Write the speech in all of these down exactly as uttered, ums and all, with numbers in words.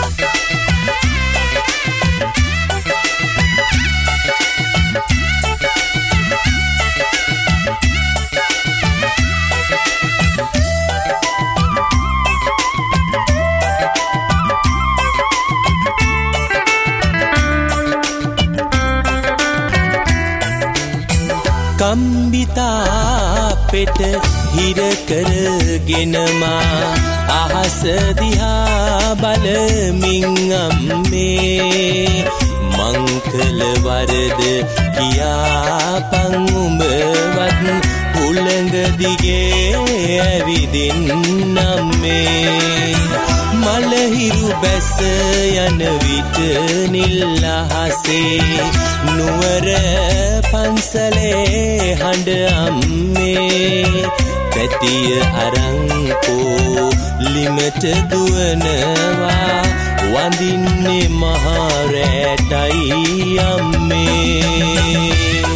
කම්බිතා පෙට හිර කරගෙන මා අහස දිහා බලමින් අම්මේ මං කළ වරද කියාපන් උඹවත් උළඟ දිගේ ඇවිදින් අම්මේ මලහිරු බැස යන විට නිල් අහසේ නුවර පන්සලේ හඬ අම්මේ පැටිය අරංකෝ ලිමට දුවනවා වඳින්නේ මහා රැටයි අම්මේ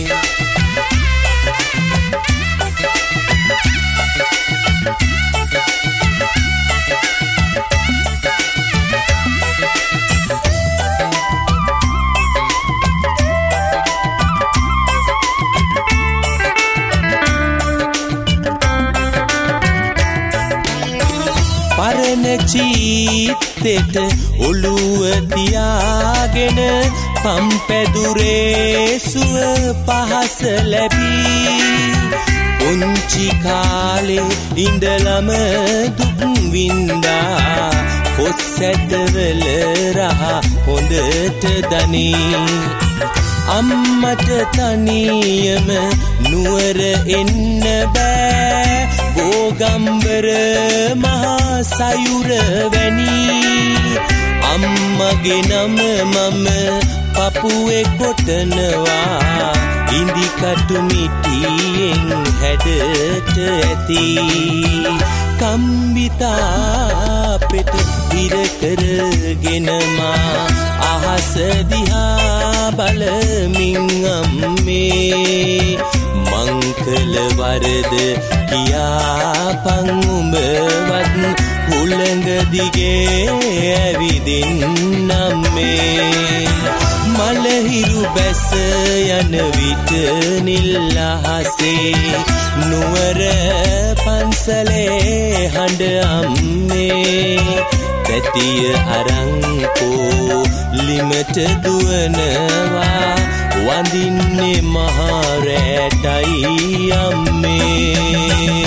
පරණ චීත්තෙට ඔළුව තියාගෙන පම්පැදුරේ සුව පහස ලැබී පුංචි කාලේ ඉඳලම දුක් වින්දා කොස්සැටවල රහ හොඳට දනී අම්මට තනියම නුවර එන්න බෑ ගෝගම්බර මහා සයුර වැනි අම්මගේ නම මම පපුවේ කොටනවා ඉඳි කටු මිටියෙන් හැඩට ඇති කම්බිතා පෙට හිර කරගෙන මා අහස දිහා බලමින් අම්මේ මං කළ වරද කියාපන් උඹවත් උළඟ දිගේ ඇවිදින් අම්මේ මලහිරු බැස යන විට නිල් අහසේ නුවර පන්සලේ හඬ අම්මේ පැටිය අරංකෝ ලිමට දුවනවා වඳින්නේ මහා රැටයි අම්මේ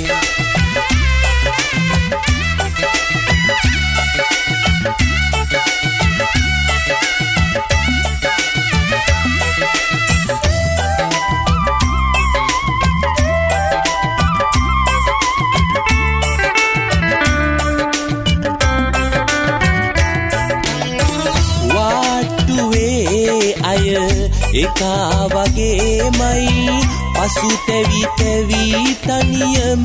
එකා වගේමයි පසු තැවි තැවි තනියම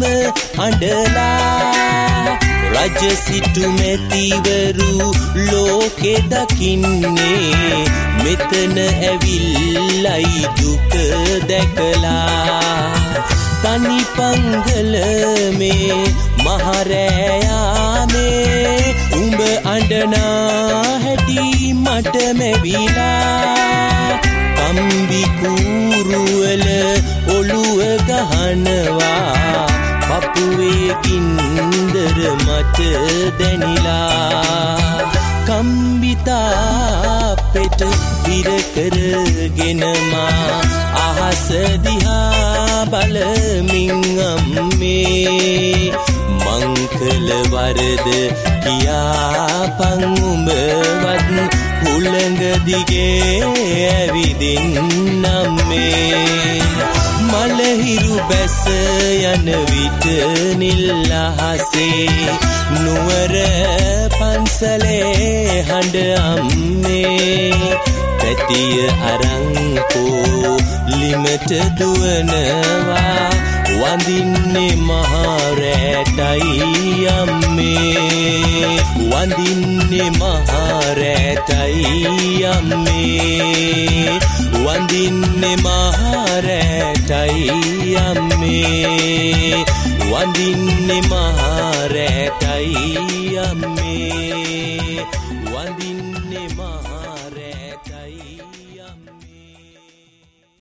අඬලා රජ සිටු මැතිවරු ලෝකෙ දකින්නේ මෙතන ඇවිල්ලයි දුක දැකලා තනි පංගල මේ මහරෑයාමේ උඹ අඬනා හැටි මට මැවිලා කම්බි කූරුවල ඔළුව ගහනවා පපුවේ ගින්දර මට දැනිලා කම්බිතා පෙට හිර කරගෙන මා අහස දිහා බලමින් අම්මේ මං කළ වරද කියාපන් උඹවත් උළඟ දිගේ ඇවිදින් අම්මේ මලහිරු බැස යන විට නිල් අහසේ නුවර පන්සලේ හඬ අම්මේ පැටිය අරංකෝ ලිමට දුවනවා වඳින්නේ මහා රැටයි අම්මේ වඳින්නේ මහා රැටයි අම්මේ වඳින්නේ මහා රැටයි අම්මේ වඳින්නේ මහා රැටයි අම්මේ වඳින්නේ මහා